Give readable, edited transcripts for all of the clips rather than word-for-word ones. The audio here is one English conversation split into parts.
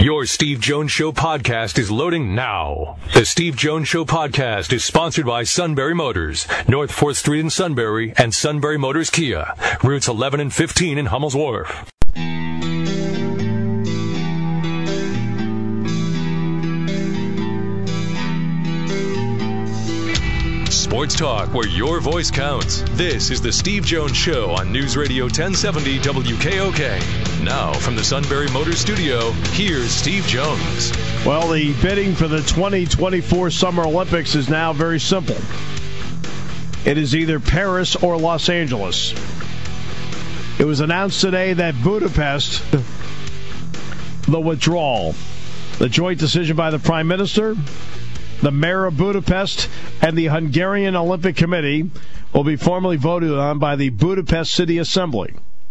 Your Steve Jones Show podcast is loading now. The Steve Jones Show podcast is sponsored by Sunbury Motors, North 4th Street in Sunbury, and Sunbury Motors Kia, routes 11 and 15 in Hummel's Wharf. Sports talk where your voice counts. This is the Steve Jones Show on News Radio 1070 WKOK. Now from the Sunbury Motors Studio, here's Steve Jones. Well, the bidding for the 2024 Summer Olympics is now very simple. It is either Paris or Los Angeles. It was announced today that Budapest, the withdrawal, the joint decision by the Prime Minister, the Mayor of Budapest, and the Hungarian Olympic Committee will be formally voted on by the Budapest City Assembly.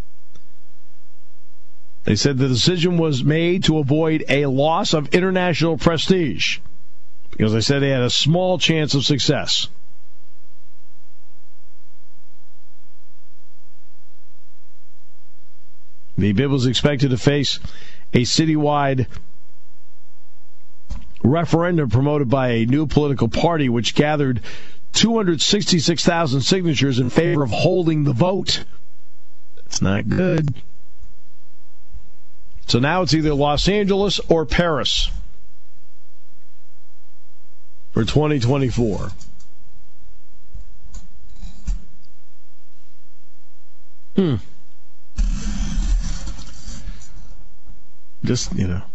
They said the decision was made to avoid a loss of international prestige because they said they had a small chance of success. The bid was expected to face a citywide referendum promoted by a new political party which gathered 266,000 signatures in favor of holding the vote. That's not good. So now it's either Los Angeles or Paris for 2024. Just,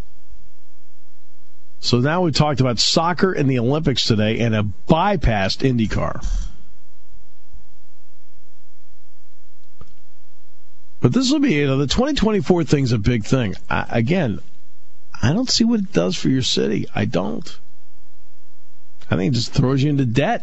So now we talked about soccer and the Olympics today and a bypassed IndyCar. But this will be, the 2024 thing's a big thing. I don't see what it does for your city. I don't. I think it just throws you into debt.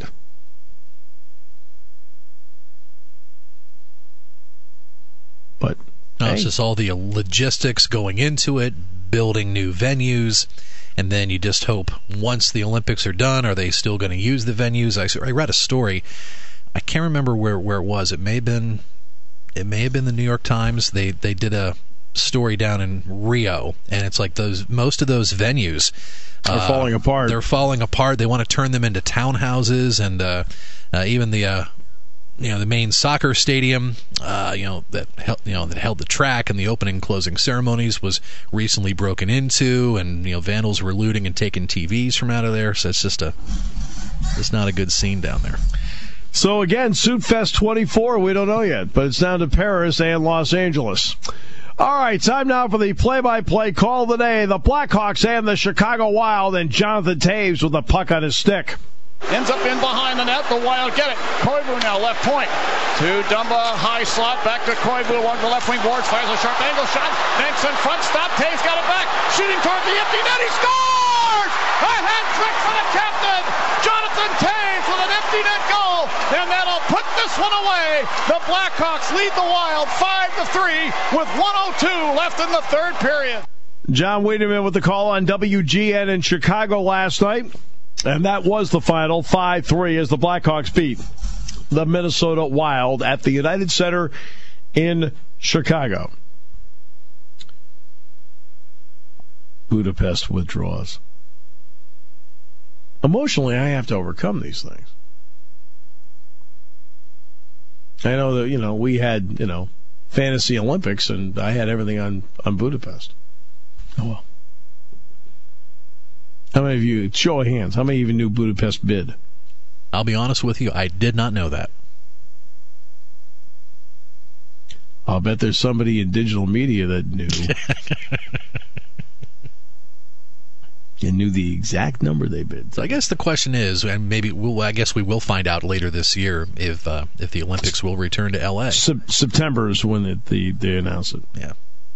But it's just all the logistics going into it, building new venues. And then you just hope once the Olympics are done, are they still going to use the venues? I read a story. I can't remember where it was. It may have been the New York Times. They did a story down in Rio, and it's like most of those venues are falling apart. They're falling apart. They want to turn them into townhouses, and even the main soccer stadium, that held the track and the opening and closing ceremonies was recently broken into, and vandals were looting and taking TVs from out of there. So it's not a good scene down there. So again, Suit Fest 24, we don't know yet, but it's down to Paris and Los Angeles. All right, time now for the play-by-play call of the day. The Blackhawks and the Chicago Wild, and Jonathan Toews with the puck on his stick. Ends up in behind the net. The Wild get it. Koivu now left point. To Dumba, high slot. Back to Koivu. One to the left wing boards. Fires a sharp angle shot. Banks in front. Stop. Toews got it back. Shooting toward the empty net. He scores! A hat trick for the captain. Jonathan Toews with an empty net goal. And that'll put this one away. The Blackhawks lead the Wild 5-3 with 1:02 left in the third period. John Wiedemann with the call on WGN in Chicago last night. And that was the final, 5-3, as the Blackhawks beat the Minnesota Wild at the United Center in Chicago. Budapest withdraws. Emotionally, I have to overcome these things. I know that, we had, Fantasy Olympics, and I had everything on Budapest. Oh, well. How many of you, show of hands, how many even knew Budapest bid? I'll be honest with you, I did not know that. I'll bet there's somebody in digital media that knew. And knew the exact number they bid. So I guess the question is, and maybe we will find out later this year if the Olympics will return to L.A. September is when they announce it. Yeah.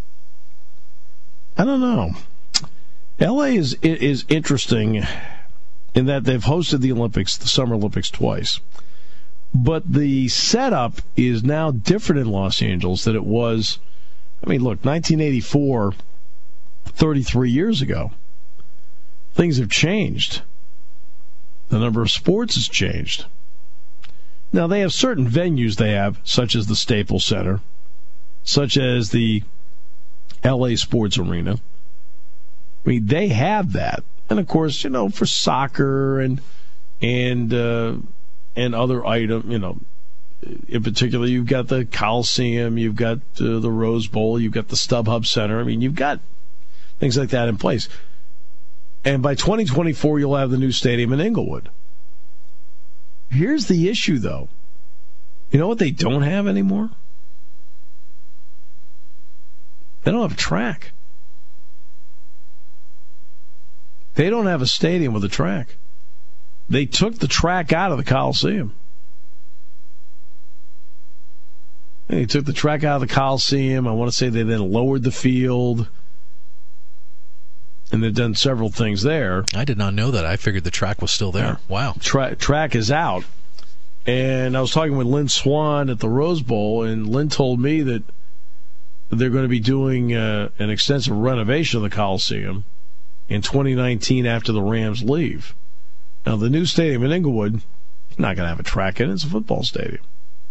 I don't know. L.A. is interesting in that they've hosted the Olympics, the Summer Olympics, twice. But the setup is now different in Los Angeles than it was. I mean, look, 1984, 33 years ago. Things have changed. The number of sports has changed. Now, they have certain venues they have, such as the Staples Center, such as the L.A. Sports Arena. I mean, they have that. And, of course, for soccer and other items, in particular, you've got the Coliseum, you've got the Rose Bowl, you've got the StubHub Center. I mean, you've got things like that in place. And by 2024, you'll have the new stadium in Inglewood. Here's the issue, though. You know what they don't have anymore? They don't have a track. They don't have a stadium with a track. They took the track out of the Coliseum. They took the track out of the Coliseum. I want to say they then lowered the field. And they've done several things there. I did not know that. I figured the track was still there. Yeah. Wow. Track is out. And I was talking with Lynn Swan at the Rose Bowl, and Lynn told me that they're going to be doing an extensive renovation of the Coliseum in 2019 after the Rams leave. Now, the new stadium in Inglewood is not going to have a track in it. It's a football stadium.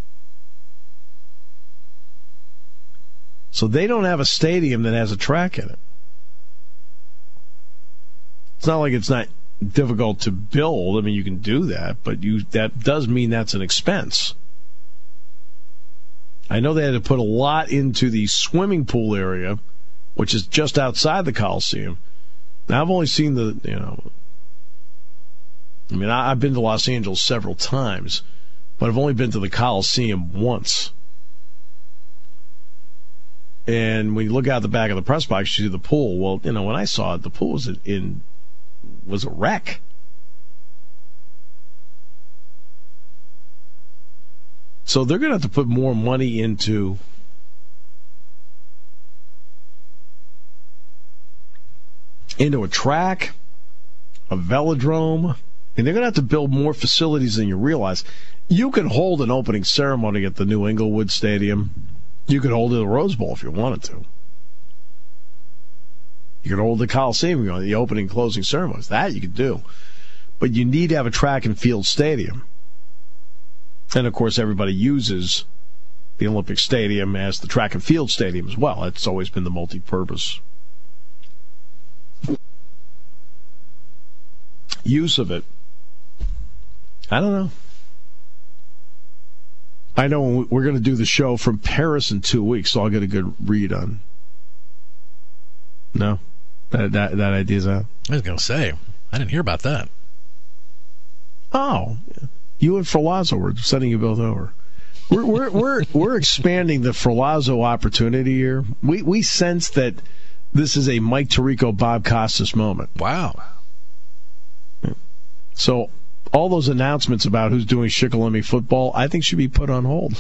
So they don't have a stadium that has a track in it. It's not like it's not difficult to build. I mean, you can do that, but that does mean that's an expense. I know they had to put a lot into the swimming pool area, which is just outside the Coliseum. Now, I've only seen I've been to Los Angeles several times, but I've only been to the Coliseum once. And when you look out the back of the press box, you see the pool. Well, when I saw it, the pool was a wreck. So they're going to have to put more money into a track, a velodrome, and they're going to have to build more facilities than you realize. You can hold an opening ceremony at the new Inglewood Stadium. You could hold it at the Rose Bowl if you wanted to. You could hold the Coliseum, the opening and closing ceremonies. That you could do. But you need to have a track and field stadium. And, of course, everybody uses the Olympic Stadium as the track and field stadium as well. It's always been the multi-purpose use of it. I don't know. I know we're going to do the show from Paris in 2 weeks, so I'll get a good read on. No? That idea's out? I was going to say, I didn't hear about that. Oh, you and Ferlazzo were sending you both over. We're expanding the Ferlazzo opportunity here. We sense that this is a Mike Tirico, Bob Costas moment. Wow. So all those announcements about who's doing Shikellamy football, I think should be put on hold.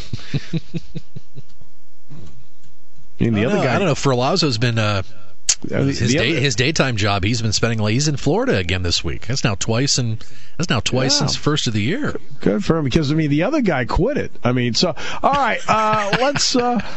I don't know. Ferlazzo's been his daytime job. He's been spending. He's in Florida again this week. That's now twice since first of the year. Good for him, because the other guy quit it. So all right, let's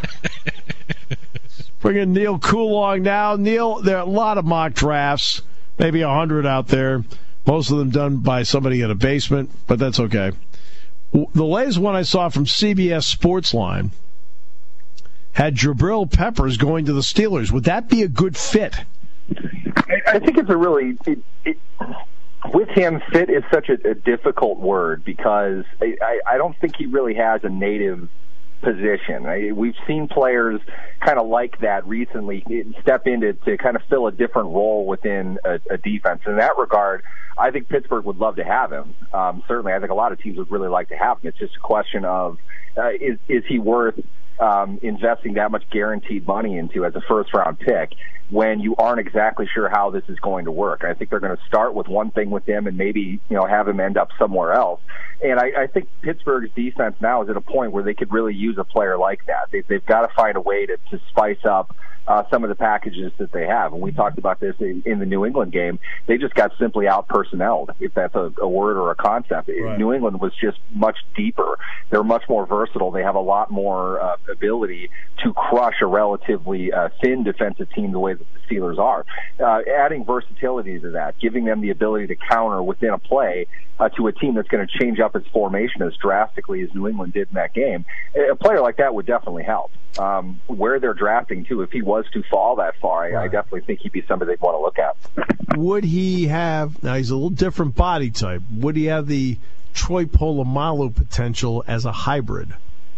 bring in Neil Coulong now. Neil, there are a lot of mock drafts, maybe 100 out there. Most of them done by somebody in a basement, but that's okay. The latest one I saw from CBS Sportsline had Jabril Peppers going to the Steelers. Would that be a good fit? I think it's a really... with him, fit is such a difficult word, because I don't think he really has a native position. We've seen players kind of like that recently step into to kind of fill a different role within a defense. In that regard, I think Pittsburgh would love to have him. Certainly, I think a lot of teams would really like to have him. It's just a question of is he worth investing that much guaranteed money into as a first-round pick when you aren't exactly sure how this is going to work. I think they're going to start with one thing with him and maybe have him end up somewhere else. And I think Pittsburgh's defense now is at a point where they could really use a player like that. They've got to find a way to spice up some of the packages that they have. And we talked about this in the New England game. They just got simply out-personnelled, if that's a word or a concept. Right. New England was just much deeper. They're much more versatile. They have a lot more ability to crush a relatively thin defensive team the way that the Steelers are. Adding versatility to that, giving them the ability to counter within a play to a team that's going to change up its formation as drastically as New England did in that game. A player like that would definitely help. Where they're drafting to, if he was to fall that far, I definitely think he'd be somebody they'd want to look at. Would he have, now he's a little different body type, would he have the Troy Polamalu potential as a hybrid?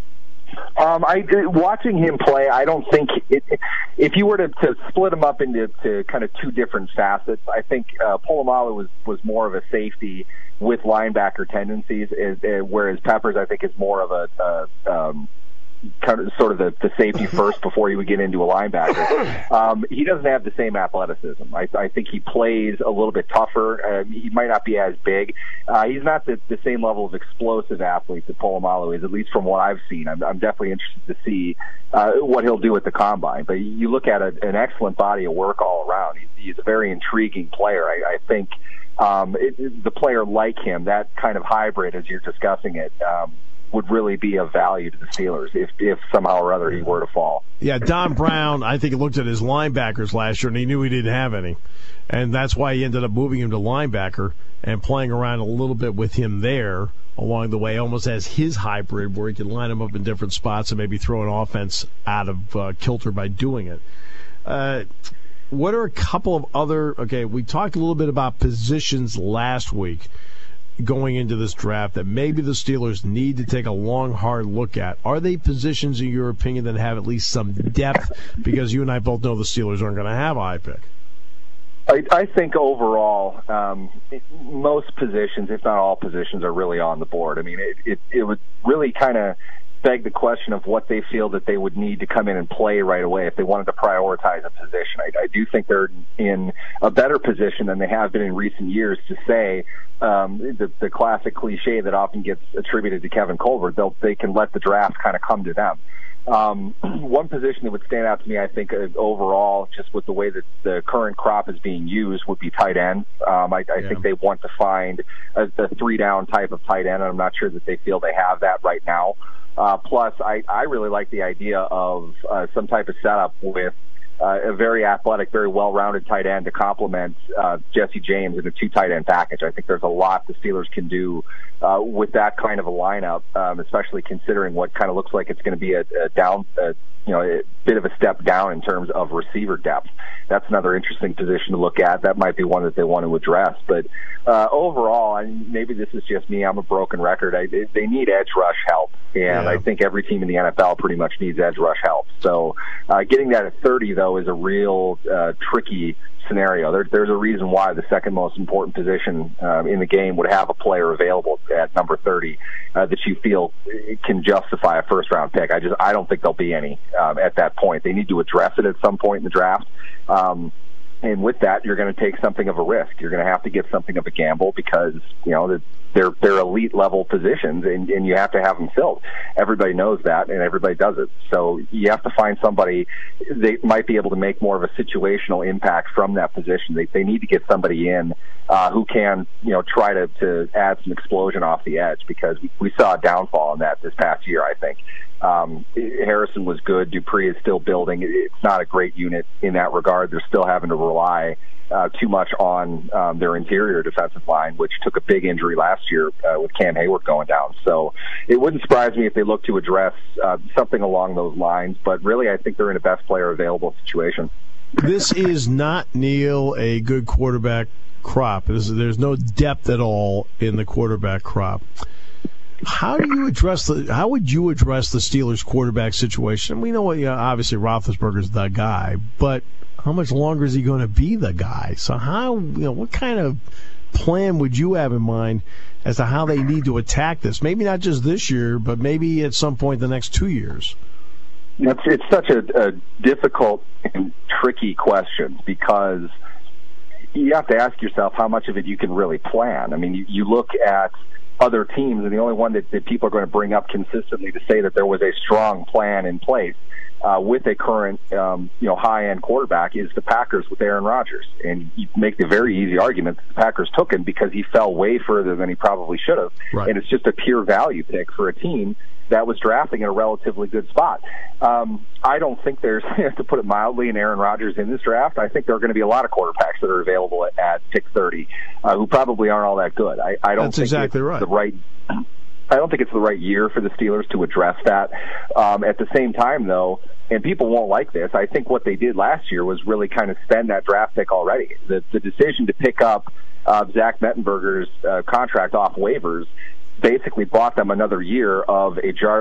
Watching him play, I don't think if you were to split him up into kind of two different facets, I think Polamalu was more of a safety with linebacker tendencies, whereas Peppers, I think, is more of a kind of sort of the safety first before he would get into a linebacker. He doesn't have the same athleticism. I think he plays a little bit tougher. He might not be as big. He's not the same level of explosive athlete that Polamalu is, at least from what I've seen. I'm definitely interested to see what he'll do at the Combine. But you look at an excellent body of work all around. He's a very intriguing player. I think the player like him, that kind of hybrid as you're discussing it, would really be of value to the Steelers if somehow or other he were to fall. Yeah, Don Brown, I think he looked at his linebackers last year and he knew he didn't have any. And that's why he ended up moving him to linebacker and playing around a little bit with him there along the way, almost as his hybrid where he could line him up in different spots and maybe throw an offense out of kilter by doing it. What are a couple of other, we talked a little bit about positions last week going into this draft that maybe the Steelers need to take a long, hard look at. Are they positions, in your opinion, that have at least some depth? Because you and I both know the Steelers aren't going to have a high pick. I think overall, most positions, if not all positions, are really on the board. I mean, it would really kind of beg the question of what they feel that they would need to come in and play right away if they wanted to prioritize a position. I do think they're in a better position than they have been in recent years to say the classic cliche that often gets attributed to Kevin Colbert. They can let the draft kind of come to them. One position that would stand out to me, I think, overall, just with the way that the current crop is being used, would be tight end. I think they want to find a three-down type of tight end, and I'm not sure that they feel they have that right now. Plus, I really like the idea of some type of setup with a very athletic, very well-rounded tight end to complement Jesse James in a two tight end package. I think there's a lot the Steelers can do with that kind of a lineup, especially considering what kind of looks like it's going to be a bit of a step down in terms of receiver depth. That's another interesting position to look at. That might be one that they want to address. But overall, maybe this is just me, I'm a broken record. They need edge rush help, and I think every team in the NFL pretty much needs edge rush help. So getting that at 30, though, is a real tricky scenario. There's a reason why the second most important position in the game would have a player available at number 30 that you feel can justify a first-round pick. I don't think there'll be any at that point. They need to address it at some point in the draft. And with that, you're going to take something of a risk. You're going to have to get something of a gamble because, they're elite level positions and you have to have them filled. Everybody knows that and everybody does it. So you have to find somebody that might be able to make more of a situational impact from that position. They need to get somebody in who can, try to add some explosion off the edge, because we saw a downfall in that this past year, I think. Harrison was good. Dupree is still building. It's not a great unit in that regard. They're still having to rely too much on their interior defensive line, which took a big injury last year with Cam Hayward going down. So it wouldn't surprise me if they look to address something along those lines. But really, I think they're in a best player available situation. This is not, Neil, a good quarterback crop. There's no depth at all in the quarterback crop. How would you address the Steelers quarterback situation? We know, obviously Roethlisberger's the guy, but how much longer is he going to be the guy? So what kind of plan would you have in mind as to how they need to attack this? Maybe not just this year, but maybe at some point the next 2 years. It's such a difficult and tricky question, because you have to ask yourself how much of it you can really plan. I mean, you look at other teams, and the only one that people are going to bring up consistently to say that there was a strong plan in place with a current, high-end quarterback is the Packers with Aaron Rodgers. And you make the very easy argument that the Packers took him because he fell way further than he probably should have. Right. And it's just a pure value pick for a team that was drafting in a relatively good spot. I don't think there's, to put it mildly, an Aaron Rodgers in this draft. I think there are going to be a lot of quarterbacks that are available at pick 30 who probably aren't all that good. I don't That's think exactly it's right. I don't think it's the right year for the Steelers to address that. At the same time, though, and people won't like this, I think what they did last year was really kind of spend that draft pick already. The decision to pick up Zach Mettenberger's contract off waivers basically bought them another year of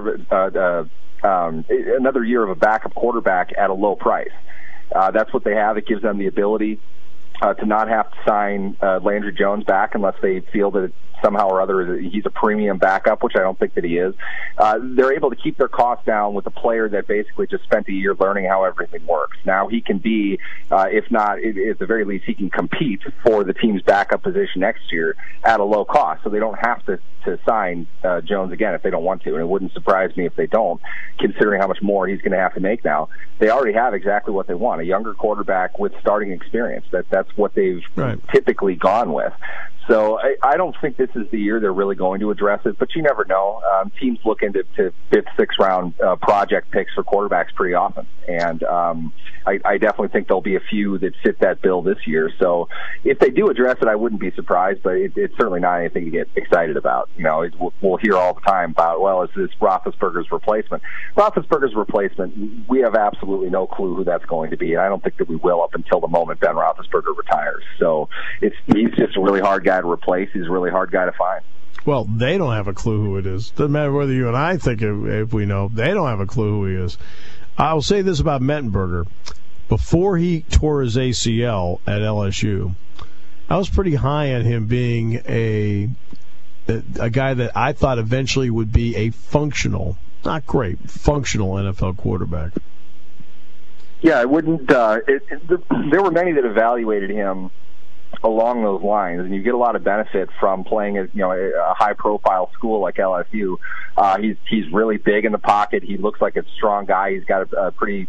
another year of a backup quarterback at a low price. That's what they have. It gives them the ability to not have to sign Landry Jones back unless they feel that somehow or other he's a premium backup, which I don't think that he is. They're able to keep their costs down with a player that basically just spent a year learning how everything works. Now he can be, if not, at the very least, he can compete for the team's backup position next year at a low cost. So they don't have to sign Jones again if they don't want to. And it wouldn't surprise me if they don't, considering how much more he's going to have to make now. They already have exactly what they want, a younger quarterback with starting experience. That's what they've typically gone with. So I don't think this is the year they're really going to address it, but you never know. Teams look into fifth, sixth round project picks for quarterbacks pretty often, and I definitely think there'll be a few that fit that bill this year. So if they do address it, I wouldn't be surprised, but it's certainly not anything to get excited about. You know, we'll hear all the time about, well, is this Roethlisberger's replacement? Roethlisberger's replacement, we have absolutely no clue who that's going to be, and I don't think that we will up until the moment Ben Roethlisberger retires. So he's just a really hard guy to replace. He's a really hard guy to find. Well, they don't have a clue who it is. Doesn't matter whether you and I think if we know. They don't have a clue who he is. I'll say this about Mettenberger. Before he tore his ACL at LSU, I was pretty high on him being a guy that I thought eventually would be a functional, not great, functional NFL quarterback. Yeah, I wouldn't. There were many that evaluated him along those lines, and you get a lot of benefit from playing at a high-profile school like LSU. He's really big in the pocket. He looks like a strong guy. He's got a pretty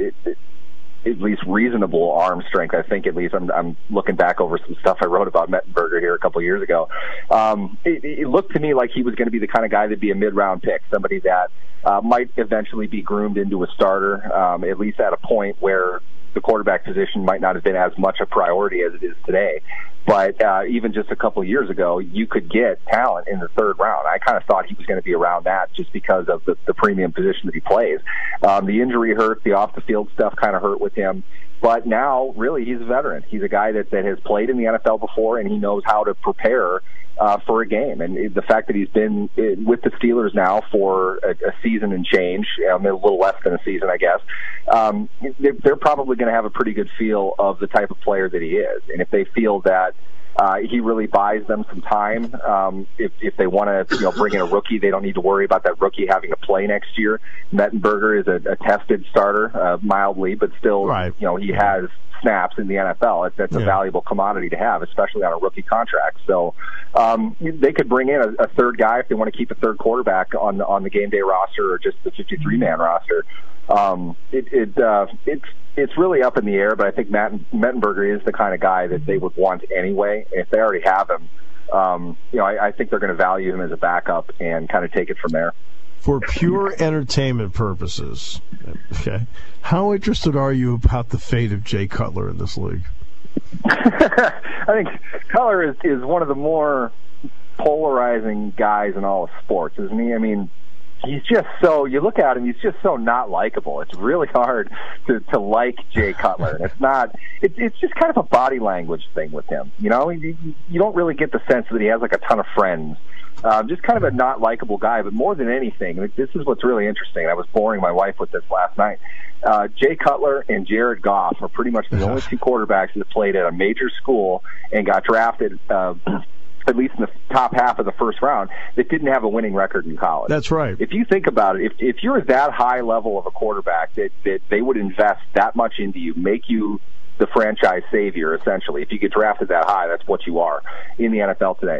at least reasonable arm strength. I think at least I'm looking back over some stuff I wrote about Mettenberger here a couple of years ago. It looked to me like he was going to be the kind of guy that'd be a mid-round pick, somebody that might eventually be groomed into a starter, at least at a point where the quarterback position might not have been as much a priority as it is today. But even just a couple of years ago, you could get talent in the third round. I kind of thought he was going to be around that just because of the premium position that he plays. The injury hurt. The off-the-field stuff kind of hurt with him. But now, really, he's a veteran. He's a guy that has played in the NFL before, and he knows how to prepare for a game. And the fact that he's been with the Steelers now for a season and change, a little less than a season, I guess, they're probably going to have a pretty good feel of the type of player that he is. And if they feel that he really buys them some time, if they want to bring in a rookie, they don't need to worry about that rookie having to play next year. Mettenberger is a tested starter, mildly, but still, right. He has snaps in the NFL. That's a valuable commodity to have, especially on a rookie contract. So they could bring in a third guy if they want to keep a third quarterback on the game day roster or just the 53-man roster. It's really up in the air, but I think Mettenberger is the kind of guy that they would want anyway. If they already have him, I think they're going to value him as a backup and kind of take it from there. For pure entertainment purposes, okay, how interested are you about the fate of Jay Cutler in this league? I think Cutler is one of the more polarizing guys in all of sports, isn't he? I mean, he's just so, you look at him, he's just so not likable. It's really hard to like Jay Cutler. And it's just kind of a body language thing with him. You don't really get the sense that he has like a ton of friends. Just kind of a not likable guy, but more than anything, this is what's really interesting. I was boring my wife with this last night. Jay Cutler and Jared Goff are pretty much the only two quarterbacks that played at a major school and got drafted at least in the top half of the first round, that didn't have a winning record in college. That's right. If you think about it, if you're that high level of a quarterback that they would invest that much into you, make you the franchise savior, essentially. If you get drafted that high, that's what you are in the NFL today.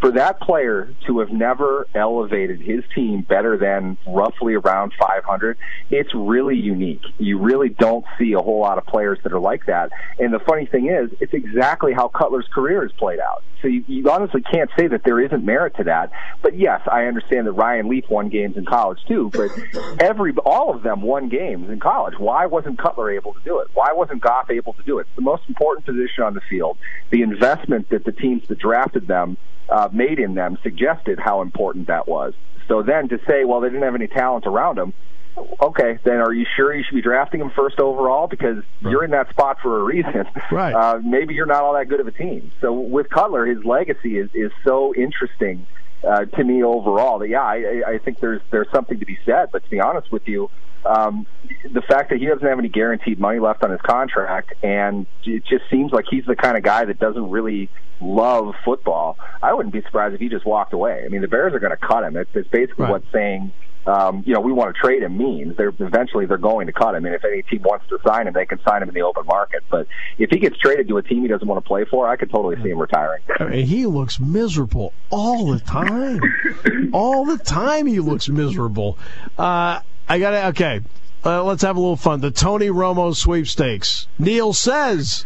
for that player to have never elevated his team better than roughly around 500, it's really unique. You really don't see a whole lot of players that are like that. And the funny thing is, it's exactly how Cutler's career has played out. So you honestly can't say that there isn't merit to that. But yes, I understand that Ryan Leaf won games in college too, but all of them won games in college. Why wasn't Cutler able to do it? Why wasn't Goff able to do it? It's the most important position on the field. The investment that the teams that drafted them made in them suggested how important that was. So then to say, well, they didn't have any talent around them, okay, then are you sure you should be drafting him first overall? Because you're in that spot for a reason. Right. Maybe you're not all that good of a team. So with Cutler, his legacy is so interesting to me overall. That, yeah, I think there's something to be said. But to be honest with you, the fact that he doesn't have any guaranteed money left on his contract, and it just seems like he's the kind of guy that doesn't really love football, I wouldn't be surprised if he just walked away. I mean, the Bears are going to cut him. It's basically what saying, we want to trade him means. Eventually they're going to cut him, and if any team wants to sign him, they can sign him in the open market. But if he gets traded to a team he doesn't want to play for, I could totally see him retiring. I mean, he looks miserable all the time. All the time he looks miserable. Let's have a little fun. The Tony Romo sweepstakes. Neil says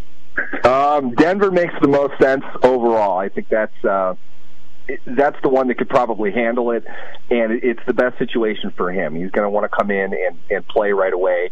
Denver makes the most sense overall. I think that's the one that could probably handle it, and it's the best situation for him. He's going to want to come in and play right away,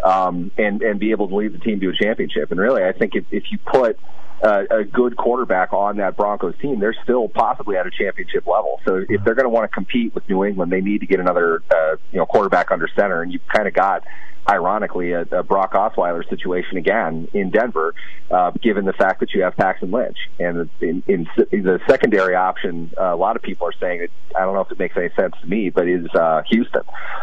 and be able to lead the team to a championship. And really, I think if you put a good quarterback on that Broncos team, they're still possibly at a championship level. So if they're going to want to compete with New England, they need to get another quarterback under center, and you've kind of got, ironically, a Brock Osweiler situation again in Denver, given the fact that you have Paxton Lynch. And in the secondary option, a lot of people are saying that, I don't know if it makes any sense to me, but is Houston.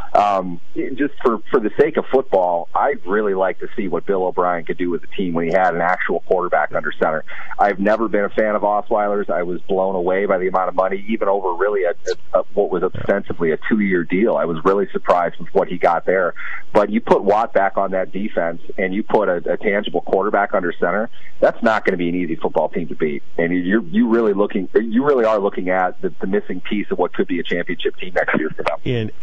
Just for the sake of football, I'd really like to see what Bill O'Brien could do with the team when he had an actual quarterback under center. I've never been a fan of Osweiler's. I was blown away by the amount of money, even over really what was ostensibly a 2-year deal. I was really surprised with what he got there. But you put Watt back on that defense, and you put a tangible quarterback under center, that's not going to be an easy football team to beat. And you really are looking at the missing piece of what could be a championship team next year for them.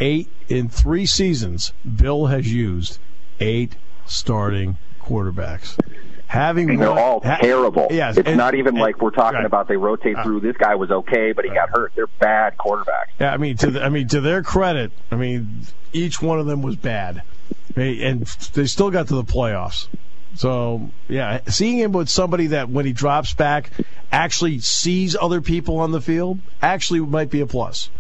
In 3 seasons, Bill has used 8 starting quarterbacks. And they're all terrible. Yes, it's not even like we're talking about they rotate through. This guy was okay, but he got hurt. They're bad quarterbacks. Yeah, to their credit, each one of them was bad, and they still got to the playoffs. So yeah, seeing him with somebody that when he drops back actually sees other people on the field actually might be a plus.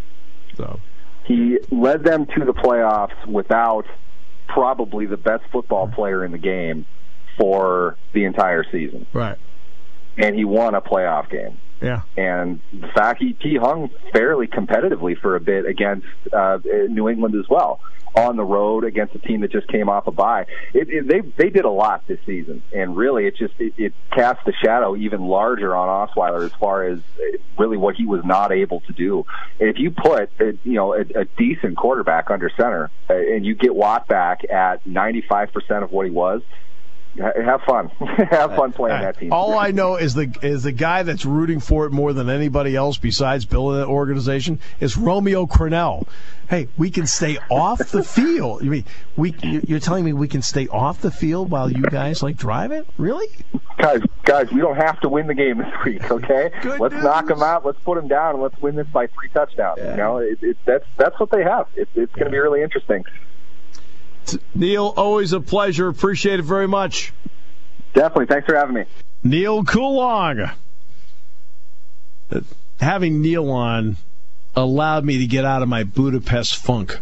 So he led them to the playoffs without probably the best football player in the game for the entire season. Right. And he won a playoff game. Yeah. And the fact he hung fairly competitively for a bit against New England as well, on the road against a team that just came off a bye. They did a lot this season, and really it cast the shadow even larger on Osweiler as far as really what he was not able to do. And if you put a decent quarterback under center and you get Watt back at 95% of what he was, have fun. Have fun playing that team. All I know is the guy that's rooting for it more than anybody else besides Bill in that organization is Romeo Crennel. Hey, we can stay off the field. You're telling me we can stay off the field while you guys drive it? Really? Guys, we don't have to win the game this week, okay? Let's knock them out. Let's put them down, and let's win this by 3 touchdowns. Yeah. That's what they have. It's going to be really interesting. Neil, always a pleasure. Appreciate it very much. Definitely. Thanks for having me. Neil Coulong. Having Neil on allowed me to get out of my Budapest funk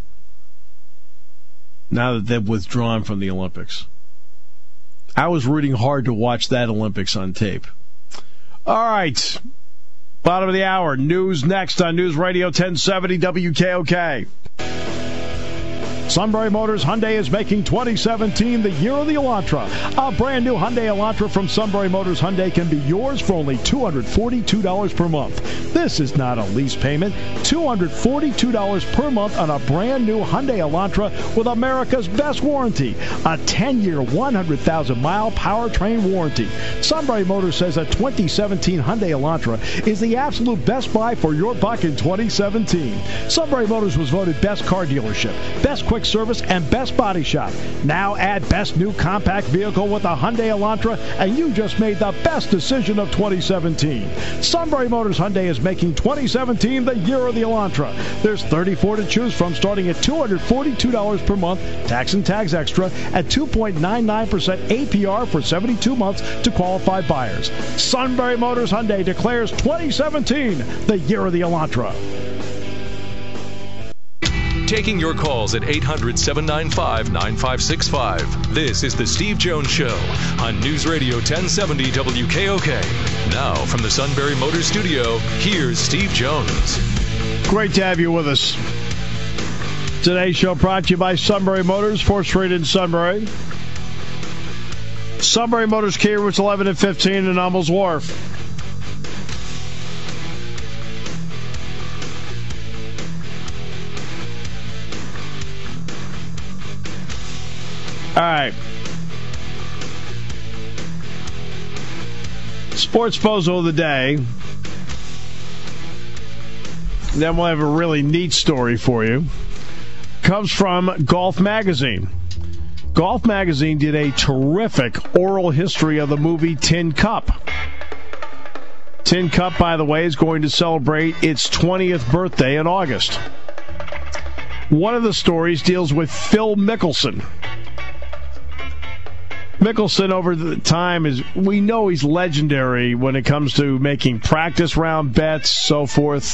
now that they've withdrawn from the Olympics. I was rooting hard to watch that Olympics on tape. All right. Bottom of the hour. News next on News Radio 1070 WKOK. Sunbury Motors Hyundai is making 2017 the year of the Elantra. A brand new Hyundai Elantra from Sunbury Motors Hyundai can be yours for only $242 per month. This is not a lease payment. $242 per month on a brand new Hyundai Elantra with America's best warranty. A 10-year, 100,000-mile powertrain warranty. Sunbury Motors says a 2017 Hyundai Elantra is the absolute best buy for your buck in 2017. Sunbury Motors was voted best car dealership, best quick service, and best body shop. Now add best new compact vehicle with a Hyundai Elantra, and you just made the best decision of 2017. Sunbury Motors Hyundai is making 2017 the year of the Elantra. There's 34 to choose from, starting at $242 per month, tax and tags extra, at 2.99% APR for 72 months to qualified buyers. Sunbury Motors Hyundai declares 2017 the year of the Elantra. Taking your calls at 800-795-9565. This is The Steve Jones Show on News Radio 1070 WKOK. Now, from the Sunbury Motors Studio, here's Steve Jones. Great to have you with us. Today's show brought to you by Sunbury Motors, 4th Street in Sunbury. Sunbury Motors Kia, routes 11 and 15 in Hummel's Wharf. All right. Sports Bozo of the day. Then we'll have a really neat story for you. Comes from Golf Magazine. Golf Magazine did a terrific oral history of the movie Tin Cup. Tin Cup, by the way, is going to celebrate its 20th birthday in August. One of the stories deals with Phil Mickelson. Mickelson, over the time, we know he's legendary when it comes to making practice round bets, so forth.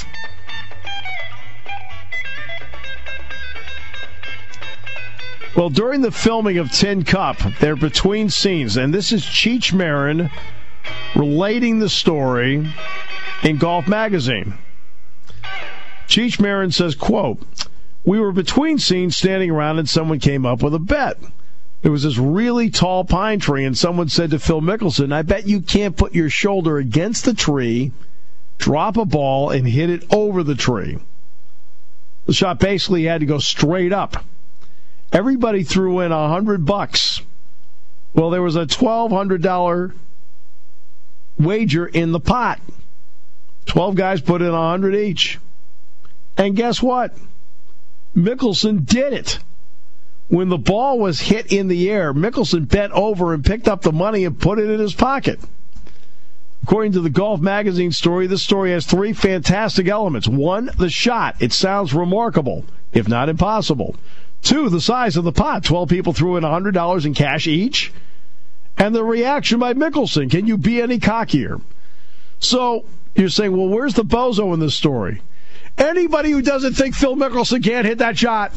Well, during the filming of Tin Cup, they're between scenes, and this is Cheech Marin relating the story in Golf Magazine. Cheech Marin says, quote, "We were between scenes standing around and someone came up with a bet. There was this really tall pine tree, and someone said to Phil Mickelson, 'I bet you can't put your shoulder against the tree, drop a ball, and hit it over the tree.' The shot basically had to go straight up. Everybody threw in $100. Well, there was a $1,200 wager in the pot. 12 guys put in $100 each. And guess what? Mickelson did it. When the ball was hit in the air, Mickelson bent over and picked up the money and put it in his pocket." According to the Golf Magazine story, this story has 3 fantastic elements. 1, the shot. It sounds remarkable, if not impossible. 2, the size of the pot. 12 people threw in $100 in cash each. And the reaction by Mickelson. Can you be any cockier? So you're saying, well, where's the bozo in this story? Anybody who doesn't think Phil Mickelson can't hit that shot.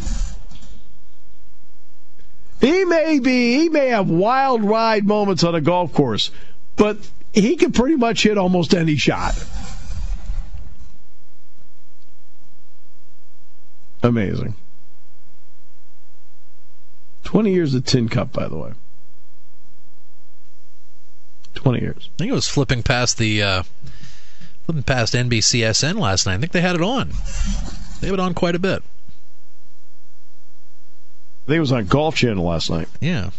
He may have wild ride moments on a golf course, but he can pretty much hit almost any shot. Amazing. 20 years of Tin Cup, by the way. 20 years. I think it was flipping past NBCSN last night. I think they had it on. They have it on quite a bit. I think it was on Golf Channel last night. Yeah.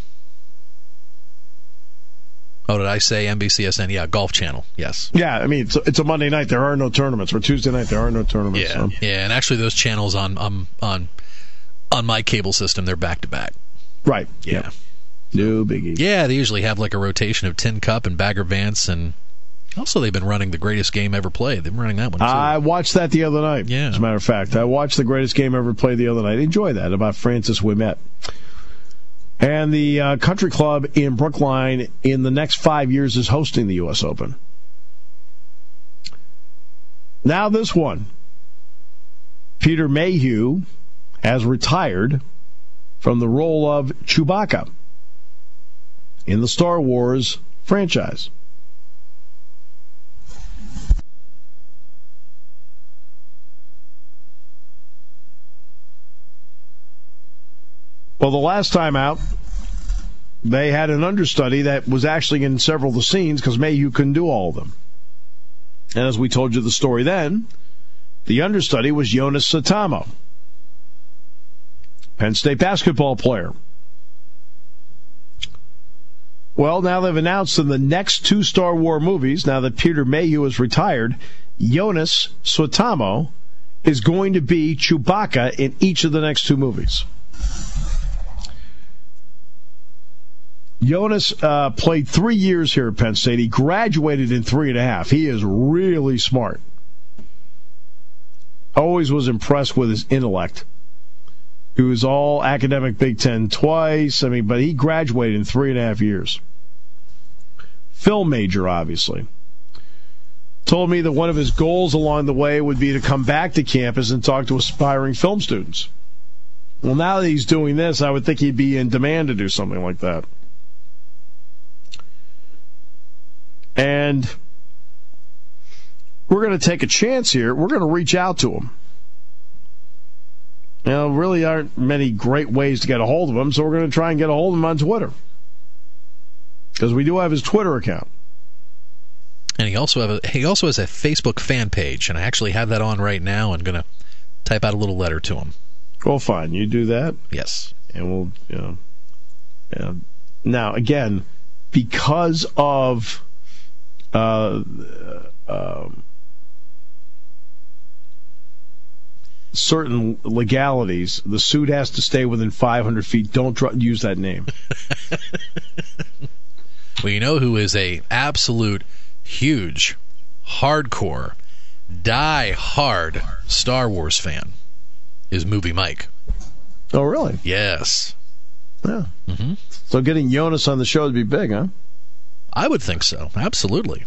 Oh, did I say NBCSN? Yeah, Golf Channel. Yes. Yeah, I mean, it's a Monday night. There are no tournaments. Or Tuesday night, there are no tournaments. Yeah, so. yeah, and actually those channels on my cable system, they're back-to-back. Right. Yeah. Yep. No biggie. Yeah, they usually have like a rotation of Tin Cup and Bagger Vance, and also they've been running The Greatest Game Ever Played. They've been running that one, too. I watched that the other night, yeah. As a matter of fact. I watched The Greatest Game Ever Played the other night. Enjoy that, about Francis Ouimet. And the country club in Brookline in the next 5 years is hosting the U.S. Open. Now this one. Peter Mayhew has retired from the role of Chewbacca in the Star Wars franchise. Well, the last time out, they had an understudy that was actually in several of the scenes because Mayhew couldn't do all of them. And as we told you the story then, the understudy was Jonas Suotamo, Penn State basketball player. Well, now they've announced in the next 2 Star Wars movies, now that Peter Mayhew is retired, Jonas Suotamo is going to be Chewbacca in each of the next 2 movies. Jonas played 3 years here at Penn State. He graduated in 3.5. He is really smart. Always was impressed with his intellect. He was all academic Big Ten twice. But he graduated in 3.5 years. Film major, obviously. Told me that one of his goals along the way would be to come back to campus and talk to aspiring film students. Well, now that he's doing this, I would think he'd be in demand to do something like that. And we're going to take a chance here. We're going to reach out to him. Really aren't many great ways to get a hold of him, so we're going to try and get a hold of him on Twitter. Because we do have his Twitter account. And he also has a Facebook fan page, and I actually have that on right now. I'm going to type out a little letter to him. Well, fine. You do that? Yes. And we'll, Now, again, because of certain legalities, the suit has to stay within 500 feet. Don't use that name. Well, you know who is a absolute huge, hardcore, die-hard Star Wars fan is Movie Mike. Oh, really? Yes. Yeah. Mm-hmm. So getting Jonas on the show would be big, huh? I would think so. Absolutely.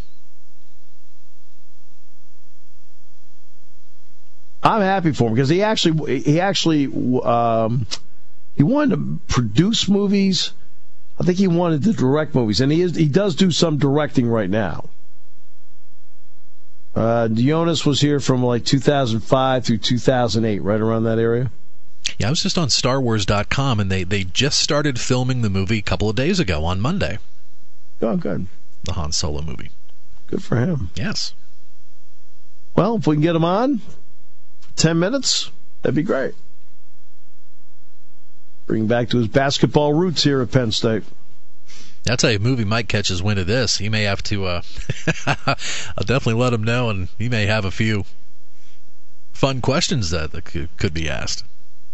I'm happy for him because he wanted to produce movies. I think he wanted to direct movies, and he does do some directing right now. Jonas was here from like 2005 through 2008, right around that area. Yeah, I was just on StarWars.com, and they just started filming the movie a couple of days ago on Monday. Oh, good. The Han Solo movie. Good for him. Yes. Well, if we can get him on 10 minutes, that'd be great. Bring back to his basketball roots here at Penn State. I'll tell you, Movie Mike catches wind of this. He may have to, I'll definitely let him know, and he may have a few fun questions that could be asked.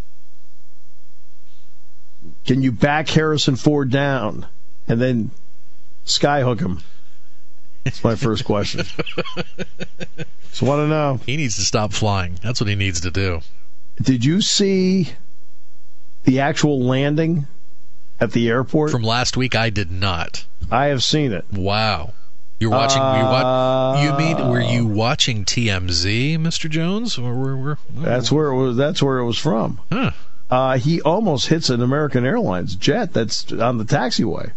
Can you back Harrison Ford down and then skyhook him? That's my first question. Just want to know. He needs to stop flying. That's what he needs to do. Did you see the actual landing at the airport? From last week, I did not. I have seen it. Wow. You're watching. Were you watching TMZ, Mr. Jones? That's where it was. That's where it was from. Huh. He almost hits an American Airlines jet that's on the taxiway.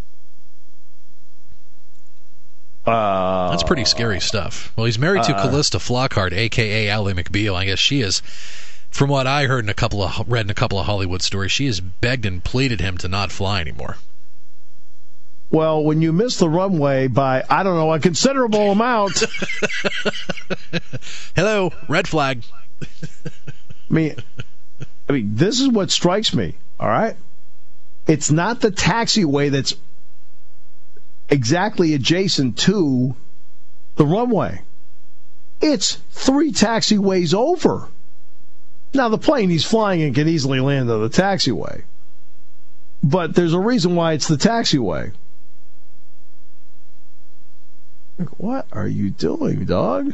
That's pretty scary stuff. Well, he's married to Callista Flockhart, a.k.a. Ally McBeal. I guess she is, from what I heard read in a couple of Hollywood stories, she has begged and pleaded him to not fly anymore. Well, when you miss the runway by, I don't know, a considerable amount. Hello, red flag. I mean, this is what strikes me, all right? It's not the taxiway that's exactly adjacent to the runway. It's 3 taxiways over. Now, the plane he's flying in can easily land on the taxiway. But there's a reason why it's the taxiway. What are you doing, dog?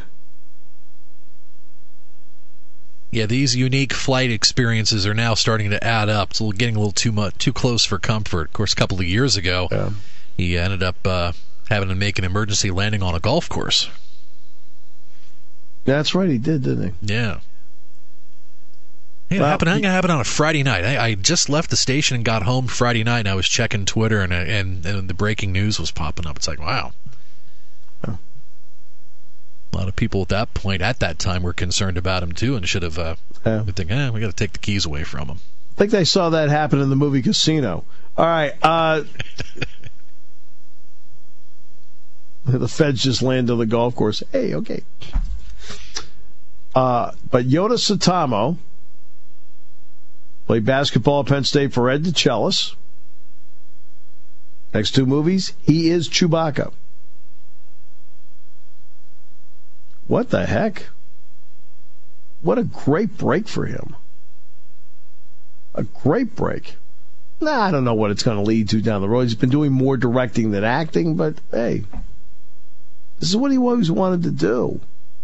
Yeah, these unique flight experiences are now starting to add up. It's getting a little too close for comfort. Of course, a couple of years ago, he ended up having to make an emergency landing on a golf course. That's right, he did, didn't he? Yeah. Hey, it happened on a Friday night. I just left the station and got home Friday night, and I was checking Twitter, and the breaking news was popping up. It's like, wow. Oh. A lot of people at that time were concerned about him too, and should have been thinking, we got to take the keys away from him. think they saw that happen in the movie Casino. All right. The feds just land on the golf course. Hey, okay. But Jonas Satamo played basketball at Penn State for Ed DeChellis. Next two movies, he is Chewbacca. What the heck? What a great break for him. A great break. I don't know what it's going to lead to down the road. He's been doing more directing than acting, but hey, this is what he always wanted to do.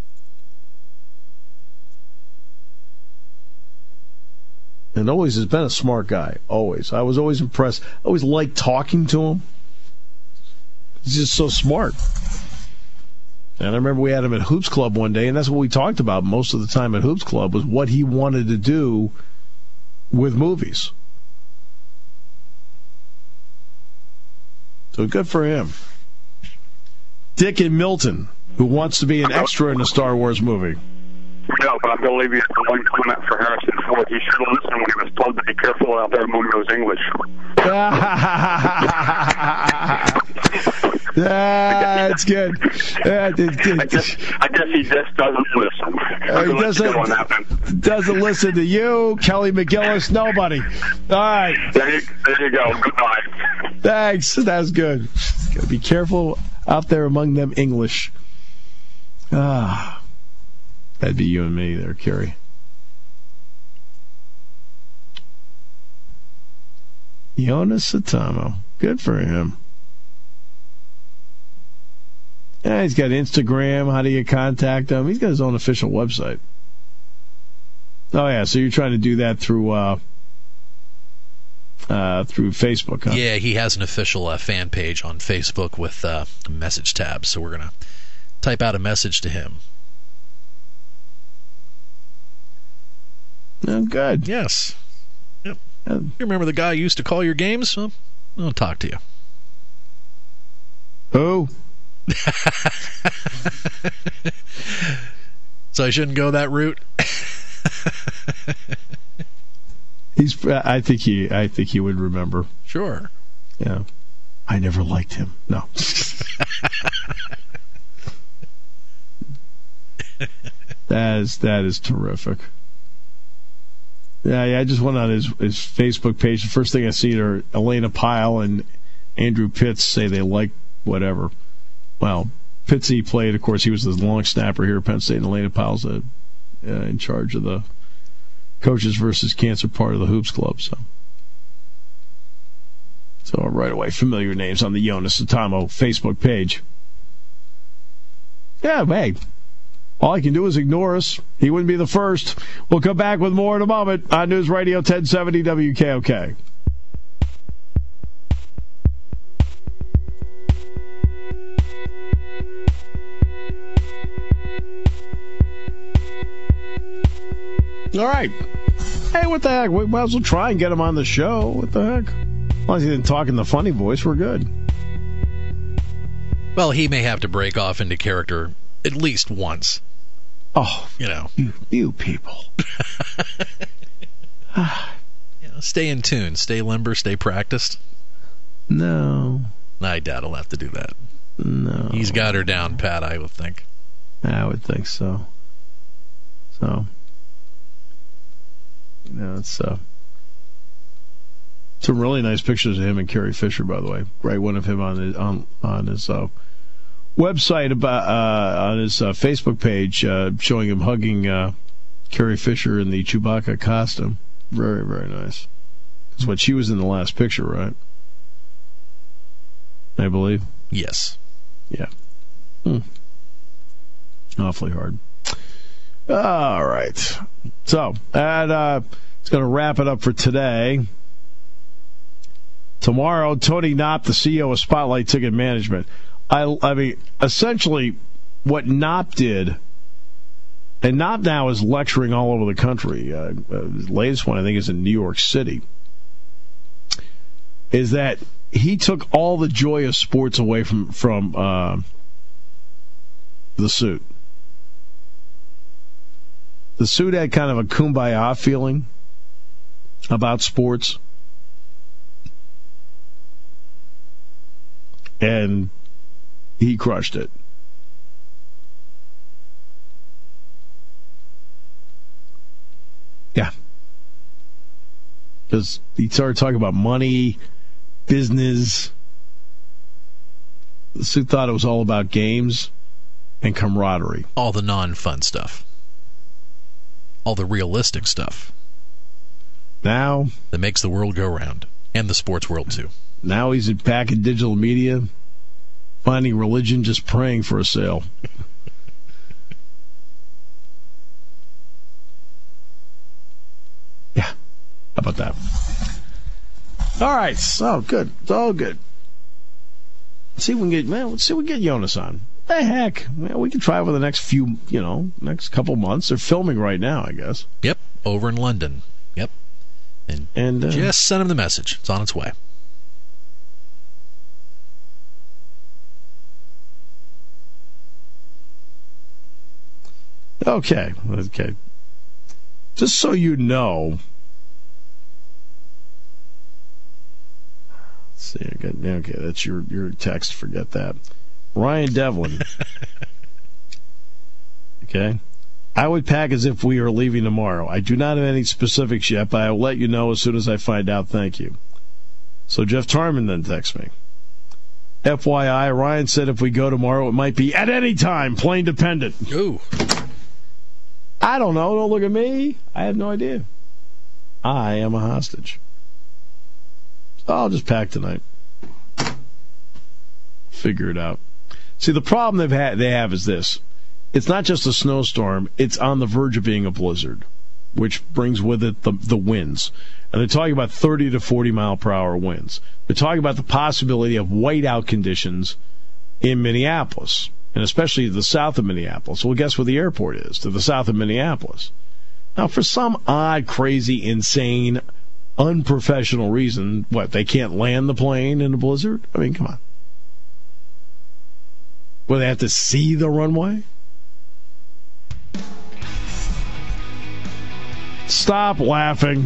And always has been a smart guy. Always. I was always impressed. I always liked talking to him. He's just so smart. And I remember we had him at Hoops Club one day, and that's what we talked about most of the time at Hoops Club, was what he wanted to do with movies. So good for him. Dick and Milton, who wants to be an extra in a Star Wars movie. No, but I'm going to leave you with one comment for Harrison Ford. He should have listened when he was told to be careful out there among those English. That's good. I guess he just doesn't listen. He doesn't listen to you, Kelly McGillis, nobody. All right. There you go. Good night. Thanks. That's good. Got to be careful out there among them English. That'd be you and me there, Kerry. Jonas Satamo. Good for him. Yeah, he's got Instagram. How do you contact him? He's got his own official website. Oh, yeah. So you're trying to do that through Facebook, huh? Yeah, he has an official fan page on Facebook with a message tab. So we're going to type out a message to him. Oh, good. Yes. Yep. You remember the guy who used to call your games? Well, I'll talk to you. Who? So I shouldn't go that route? I think he would remember. Sure. Yeah. I never liked him. No. That is terrific. Yeah, I just went on his Facebook page. The first thing I see are Elena Pyle and Andrew Pitts say they like whatever. Well, Pittsy played, of course, he was the long snapper here at Penn State, and Elena Pyle's in charge of the Coaches versus Cancer part of the Hoops Club. So right away, familiar names on the Jonas Satamo Facebook page. Yeah, hey. All he can do is ignore us. He wouldn't be the first. We'll come back with more in a moment on News Radio 1070 WKOK. All right. Hey, what the heck? We might as well try and get him on the show. What the heck? As long as he didn't talk in the funny voice, we're good. Well, he may have to break off into character at least once. Oh, you people. Stay in tune, stay limber, stay practiced. No. I doubt he'll have to do that. No. He's got her down, Pat, I would think. I would think so. It's some really nice pictures of him and Carrie Fisher, by the way. Right, one of him on his website on his Facebook page, showing him hugging Carrie Fisher in the Chewbacca costume. Very, very nice. That's what she was in the last picture, right? I believe. Yes. Yeah. Awfully hard. All right. So, and it's going to wrap it up for today. Tomorrow, Tony Knopp, the CEO of Spotlight Ticket Management. I mean, essentially, what Knopp did, and Knopp now is lecturing all over the country. His latest one, I think, is in New York City. Is that he took all the joy of sports away from the suit. The suit had kind of a kumbaya feeling. about sports. And he crushed it. Yeah. Because he started talking about money, business. Sue thought it was all about games and camaraderie. All the non-fun stuff. All the realistic stuff. Now, that makes the world go round. And the sports world, too. Now he's back in digital media, finding religion, just praying for a sale. Yeah. How about that? All right. So good. It's all good. Let's see if we can get Jonas on. The heck? Man, we can try over the next few, next couple months. They're filming right now, I guess. Yep. Over in London. Yep. And just send him the message. It's on its way. Okay. Just so you know. Let's see. Okay, that's your text. Forget that. Ryan Devlin. Okay. I would pack as if we are leaving tomorrow. I do not have any specifics yet, but I will let you know as soon as I find out. Thank you. So Jeff Tarman then texts me. FYI, Ryan said if we go tomorrow, it might be at any time, plane dependent. Ooh. I don't know. Don't look at me. I have no idea. I am a hostage. So I'll just pack tonight. Figure it out. See, the problem they have is this. It's not just a snowstorm. It's on the verge of being a blizzard, which brings with it the winds. And they're talking about 30 to 40 mile per hour winds. They're talking about the possibility of whiteout conditions in Minneapolis, and especially the south of Minneapolis. Well, guess where the airport is? To the south of Minneapolis. Now, for some odd, crazy, insane, unprofessional reason, they can't land the plane in a blizzard? I mean, come on. Will they have to see the runway? Stop laughing.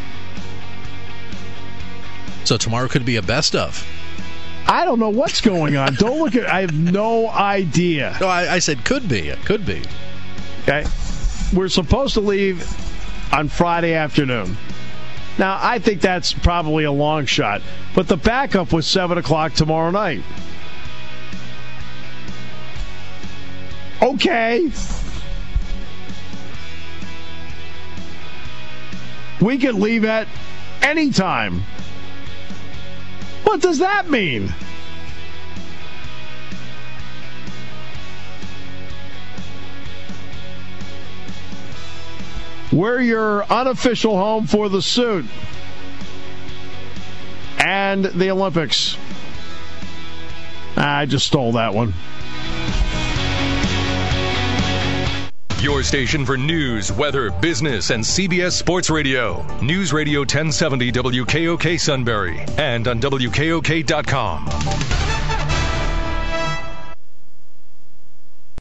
So tomorrow could be a best of. I don't know what's going on. Don't look at. I have no idea. No, I said could be. It could be. Okay. We're supposed to leave on Friday afternoon. Now, I think that's probably a long shot. But the backup was 7 o'clock tomorrow night. Okay. We could leave at any time. What does that mean? We're your unofficial home for the suit and the Olympics. I just stole that one. Your station for news, weather, business, and CBS Sports Radio. News Radio 1070 WKOK Sunbury and on WKOK.com.